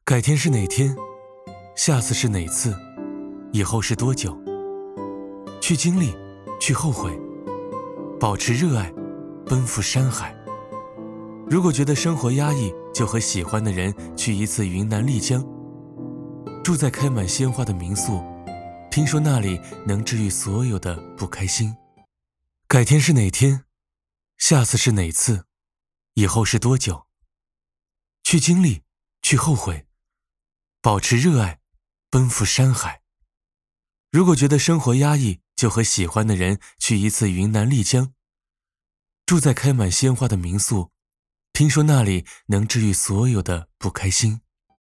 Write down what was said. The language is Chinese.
改天是哪天？下次是哪次？以后是多久？去经历，去后悔，保持热爱，奔赴山海。如果觉得生活压抑，就和喜欢的人去一次云南丽江，住在开满鲜花的民宿，听说那里能治愈所有的不开心。改天是哪天？下次是哪次？以后是多久？去经历，去后悔，保持热爱，奔赴山海。如果觉得生活压抑，就和喜欢的人去一次云南丽江，住在开满鲜花的民宿，听说那里能治愈所有的不开心。